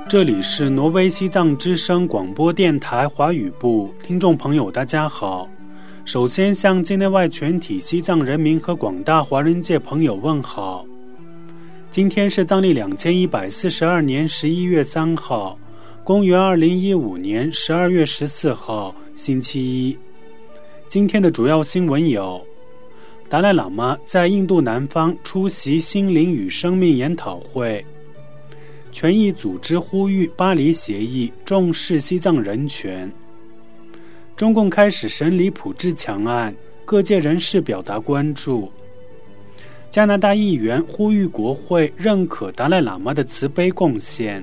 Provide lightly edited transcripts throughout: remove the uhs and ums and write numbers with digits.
这里是挪威西藏之声广播电台华语部，听众朋友大家好。首先向境内外全体西藏人民和广大华人界朋友问好。今天是藏历2142年11月3号，公元2015年12月14号，星期一。今天的主要新闻有：达赖喇嘛在印度南方出席心灵与生命研讨会；权益组织呼吁巴黎协议重视西藏人权；中共开始审理朴志强案，各界人士表达关注；加拿大议员呼吁国会认可达赖喇嘛的慈悲贡献。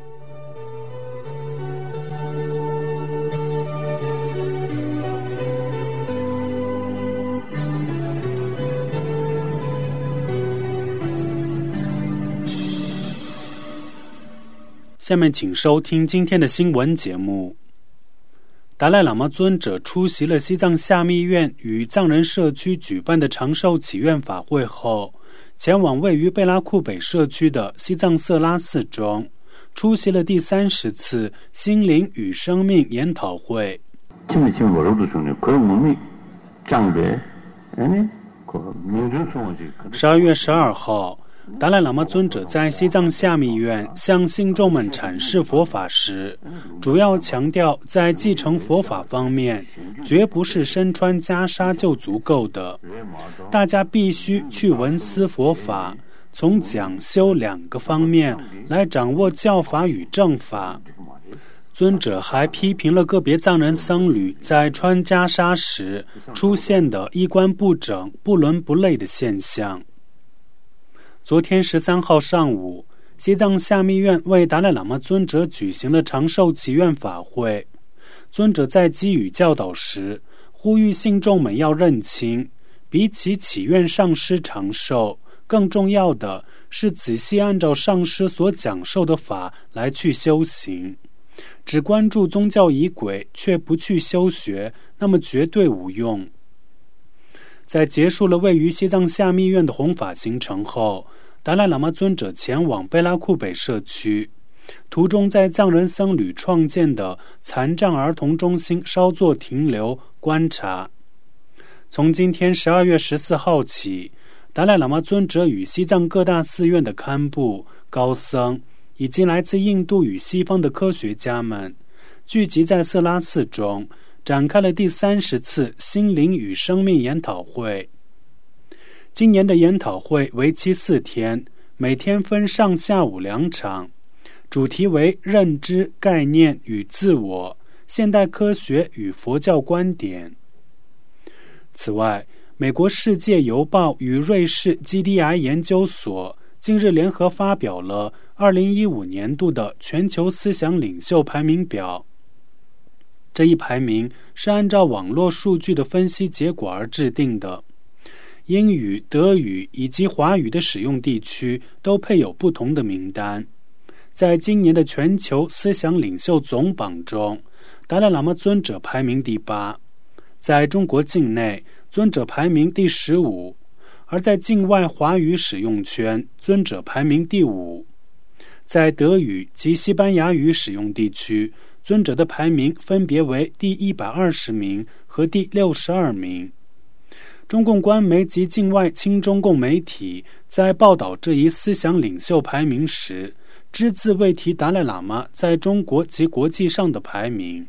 下面请收听今天的新闻节目。达赖喇嘛尊者出席了西藏下密院与藏人社区举办的长寿祈愿法会后，前往位于贝拉库北社区的西藏色拉寺中，出席了第30次心灵与生命研讨会。12月12号，达赖喇嘛尊者在西藏下密院向信众们阐释佛法时，主要强调在继承佛法方面，绝不是身穿袈裟就足够的，大家必须去闻思佛法，从讲修2个方面来掌握教法与正法。尊者还批评了个别藏人僧侣在穿袈裟时出现的衣冠不整、不伦不类的现象。昨天13号上午，西藏下密院为达赖喇嘛尊者举行了长寿祈愿法会。尊者在给予教导时，呼吁信众们要认清，比起祈愿上师长寿，更重要的是仔细按照上师所讲授的法来去修行。只关注宗教仪轨却不去修学，那么绝对无用。在结束了位于西藏下密院的弘法行程后，达赖喇嘛尊者前往贝拉库北社区，途中在藏人僧侣创建的残障儿童中心稍作停留观察。从今天12月14号起，达赖喇嘛尊者与西藏各大寺院的堪布、高僧以及来自印度与西方的科学家们聚集在色拉寺中，展开了第30次心灵与生命研讨会。今年的研讨会为期4天，每天分上下午2场，主题为认知、概念与自我、现代科学与佛教观点。此外，美国世界邮报与瑞士 GDI 研究所近日联合发表了2015年度的全球思想领袖排名表。这一排名是按照网络数据的分析结果而制定的，英语、德语以及华语的使用地区都配有不同的名单。在今年的全球思想领袖总榜中，达赖喇嘛尊者排名第8，在中国境内，尊者排名第15，而在境外华语使用圈，尊者排名第5。在德语及西班牙语使用地区，尊者的排名分别为第120名和第62名。中共官媒及境外亲中共媒体在报道这一思想领袖排名时，只字未提达赖喇嘛在中国及国际上的排名。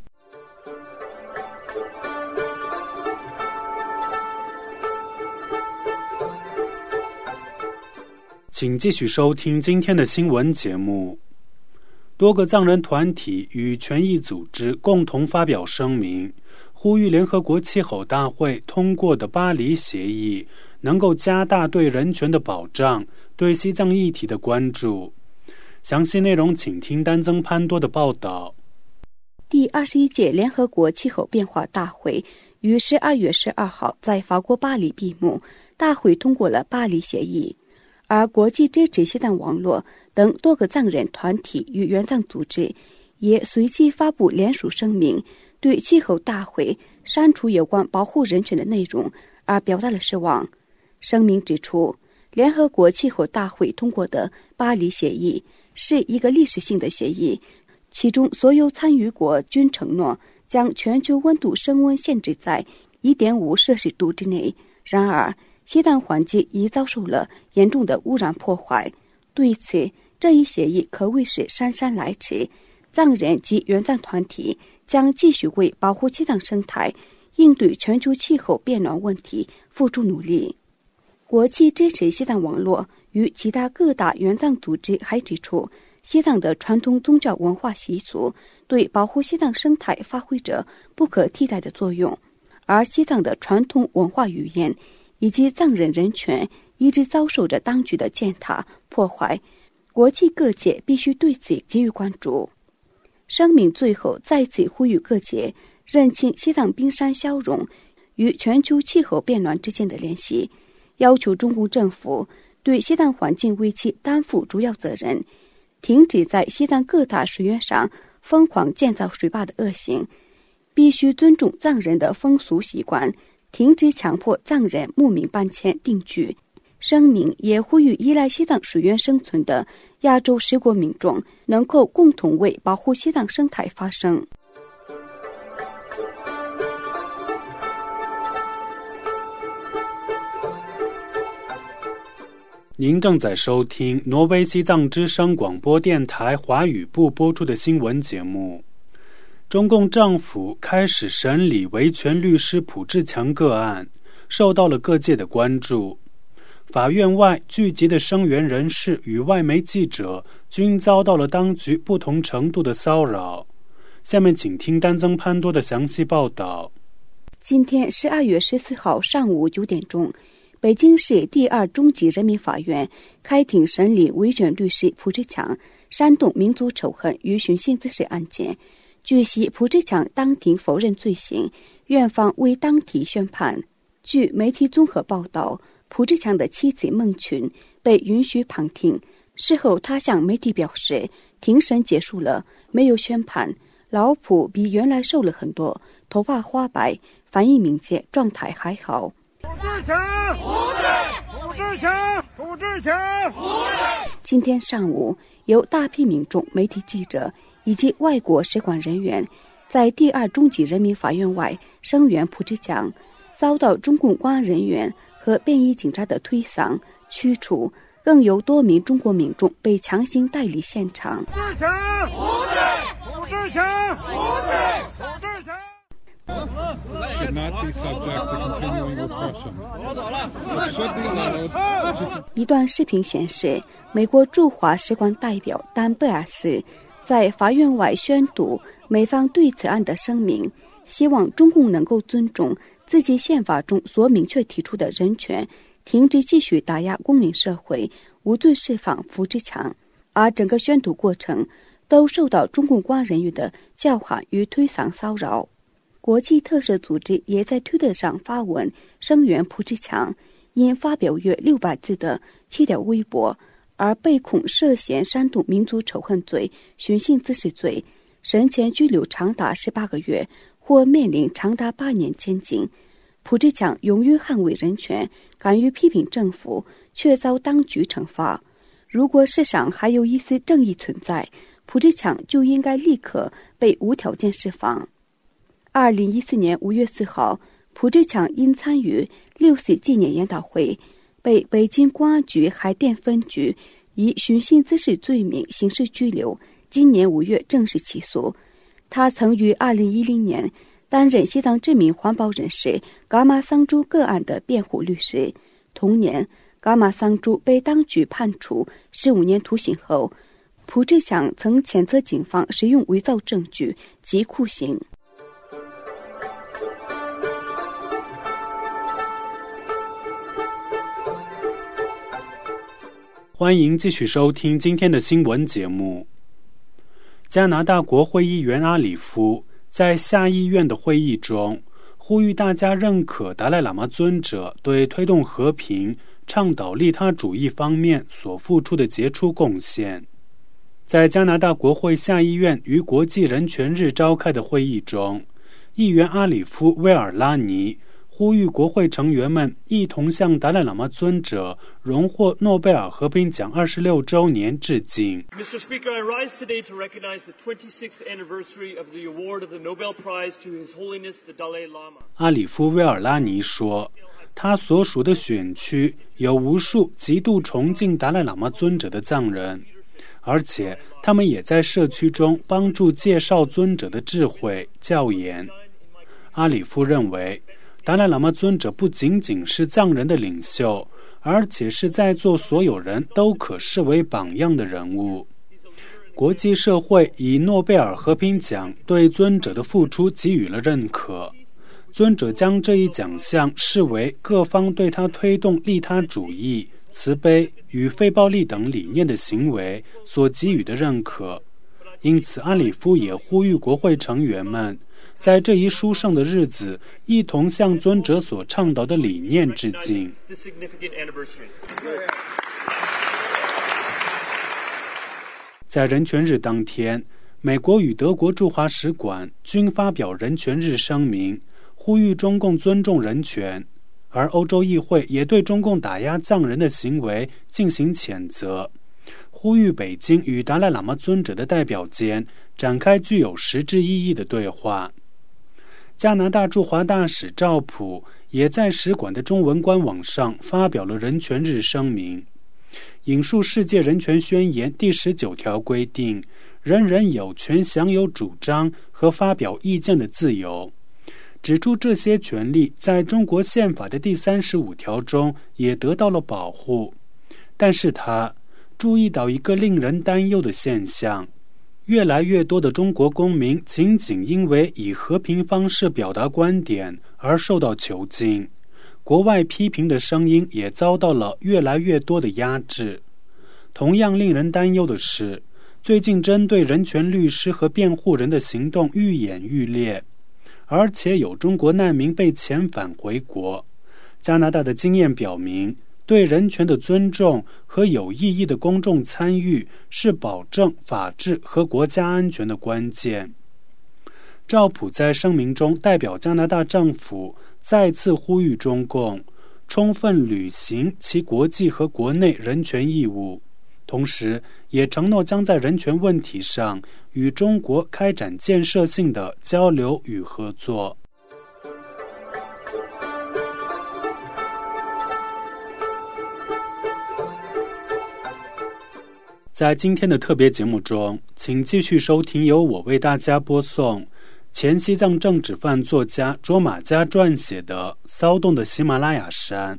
请继续收听今天的新闻节目。多个藏人团体与权益组织共同发表声明，呼吁联合国气候大会通过的巴黎协议能够加大对人权的保障，对西藏议题的关注。详细内容请听丹增潘多的报道。 第21届联合国气候变化大会于12月12号在法国巴黎闭幕，大会通过了巴黎协议。而国际支持西藏网络等多个藏人团体与援藏组织也随即发布联署声明，对气候大会删除有关保护人权的内容而表达了失望。声明指出，联合国气候大会通过的巴黎协议是一个历史性的协议，其中所有参与国均承诺将全球温度升温限制在 1.5 摄氏度之内。然而，西藏环境已遭受了严重的污染破坏。对此，这一协议可谓是姗姗来迟。藏人及援藏团体将继续为保护西藏生态、应对全球气候变暖问题付出努力。国际支持西藏网络与其他各大援藏组织还指出，西藏的传统宗教文化习俗对保护西藏生态发挥着不可替代的作用，而西藏的传统文化语言以及藏人人权一直遭受着当局的践踏破坏，国际各界必须对此给予关注。声明最后再次呼吁各界认清西藏冰山消融与全球气候变暖之间的联系，要求中共政府对西藏环境危机担负主要责任，停止在西藏各大水源上疯狂建造水坝的恶行，必须尊重藏人的风俗习惯，停止强迫藏人慕名搬迁定居。声明也呼吁依赖西藏水源生存的亚洲10国民众能够共同为保护西藏生态发声。 您正在收听挪威西藏之声广播电台华语部播出的新闻节目。中共政府开始审理维权律师蒲志强个案，受到了各界的关注。法院外聚集的声援人士与外媒记者均遭到了当局不同程度的骚扰。下面请听丹增潘多的详细报道。 今天12月14号上午9点钟，北京市第2中级人民法院开庭审理维权律师蒲志强煽动民族仇恨与寻衅滋事案件。据悉，蒲志强当庭否认罪行，院方未当庭宣判。据媒体综合报道，蒲志强的妻子孟群被允许旁听，事后他向媒体表示，庭审结束了，没有宣判。老蒲比原来瘦了很多，头发花白，反应敏捷，状态还好。 蒲志强，蒲志强，蒲志强！ 今天上午，有大批民众、媒体记者以及外国使馆人员在第2中级人民法院外声援蒲志强，遭到中共公安人员和便衣警察的推搡、驱除，更有多名中国民众被强行带离现场。 蒲志强，蒲志强，蒲志强！should not be subject to continuing repression. It should be allowed. 一段视频显示，美国驻华使馆代表丹贝尔斯在法院外宣读美方对此案的声明，希望中共能够尊重自己宪法中所明确提出的人权，停止继续打压公民社会，无罪释放蒲志强。而整个宣读过程都受到中共公安人员的叫喊与推搡骚扰。国际特赦组织也在推特上发文声援蒲志强，因发表约600字的7条微博而被控涉嫌煽动民族仇恨罪、寻衅滋事罪，审前拘留长达18个月，或面临长达8年监禁。蒲志强勇于捍卫人权，敢于批评政府，却遭当局惩罚。如果世上还有一丝正义存在，蒲志强就应该立刻被无条件释放。2014年5月4号，蒲志强因参与6四纪念研讨会，被北京公安局海淀分局以寻衅滋事罪名刑事拘留，今年5月正式起诉。他曾于2010年担任西藏知名环保人士噶玛桑珠个案的辩护律师。同年，噶玛桑珠被当局判处15年徒刑后，蒲志强曾谴责警方使用伪造证据及酷刑。 欢迎继续收听今天的新闻节目。加拿大国会议员阿里夫在下议院的会议中呼吁大家认可达赖喇嘛尊者对推动和平、倡导利他主义方面所付出的杰出贡献。在加拿大国会下议院于国际人权日召开的会议中，议员阿里夫·威尔拉尼呼呼吁国会成员们一同向达赖喇嘛尊者荣获诺贝尔和平奖26周年致敬。 Mr. Speaker, I rise today to recognize the 26th anniversary of the award of the Nobel Prize to His Holiness the Dalai Lama. 阿里夫·威尔拉尼说，他所属的选区有无数极度崇敬达赖喇嘛尊者的藏人，而且他们也在社区中帮助介绍尊者的智慧教言。阿里夫认为，达赖喇嘛尊者不仅仅是藏人的领袖，而且是在座所有人都可视为榜样的人物。国际社会以诺贝尔和平奖对尊者的付出给予了认可。尊者将这一奖项视为各方对他推动利他主义、慈悲与非暴力等理念的行为所给予的认可。因此，阿里夫也呼吁国会成员们在这一殊胜的日子，一同向尊者所倡导的理念致敬。在人权日当天，美国与德国驻华使馆均发表人权日声明，呼吁中共尊重人权，而欧洲议会也对中共打压藏人的行为进行谴责，呼吁北京与达赖喇嘛尊者的代表间展开具有实质意义的对话。加拿大驻华大使赵普也在使馆的中文官网上发表了人权日声明，引述世界人权宣言第19条规定，人人有权享有主张和发表意见的自由，指出这些权利在中国宪法的第35条中也得到了保护。但是他注意到一个令人担忧的现象，越来越多的中国公民仅仅因为以和平方式表达观点而受到囚禁，国外批评的声音也遭到了越来越多的压制。同样令人担忧的是，最近针对人权律师和辩护人的行动愈演愈烈，而且有中国难民被遣返回国。加拿大的经验表明，对人权的尊重和有意义的公众参与是保证法治和国家安全的关键。赵普在声明中代表加拿大政府再次呼吁中共充分履行其国际和国内人权义务，同时也承诺将在人权问题上与中国开展建设性的交流与合作。在今天的特别节目中，请继续收听由我为大家播送前西藏政治犯作家卓玛嘉撰写的《骚动的喜马拉雅山》。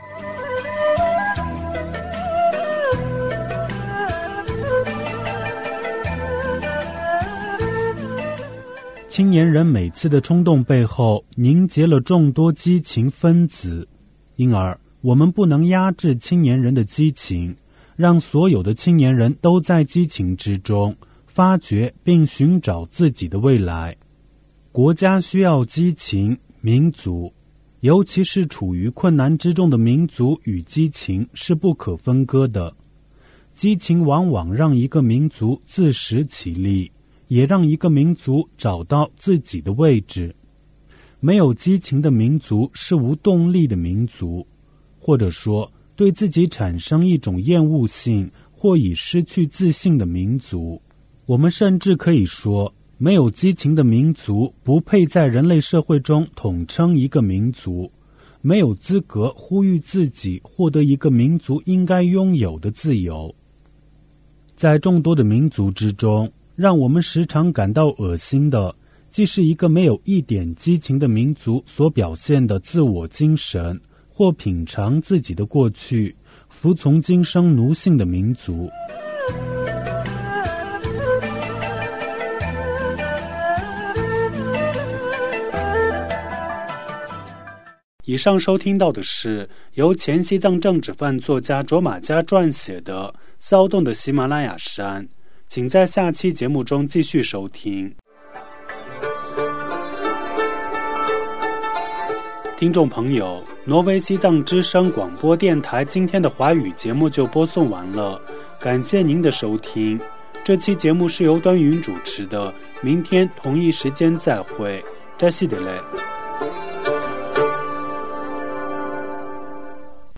青年人每次的冲动背后凝结了众多激情分子，因而我们不能压制青年人的激情，让所有的青年人都在激情之中发掘并寻找自己的未来。国家需要激情，民族，尤其是处于困难之中的民族与激情是不可分割的。激情往往让一个民族自食其力，也让一个民族找到自己的位置。没有激情的民族是无动力的民族，或者说对自己产生一种厌恶性或已失去自信的民族。我们甚至可以说，没有激情的民族不配在人类社会中统称一个民族，没有资格呼吁自己获得一个民族应该拥有的自由。在众多的民族之中，让我们时常感到恶心的，既是一个没有一点激情的民族所表现的自我精神，或品尝自己的过去，服从今生奴性的民族。以上收听到的是由前西藏政治犯作家卓玛嘉撰写的《骚动的喜马拉雅山》，请在下期节目中继续收听。听众朋友，挪威西藏之声广播电台今天的华语节目就播送完了，感谢您的收听。这期节目是由端云主持的，明天同一时间再会，扎西德勒。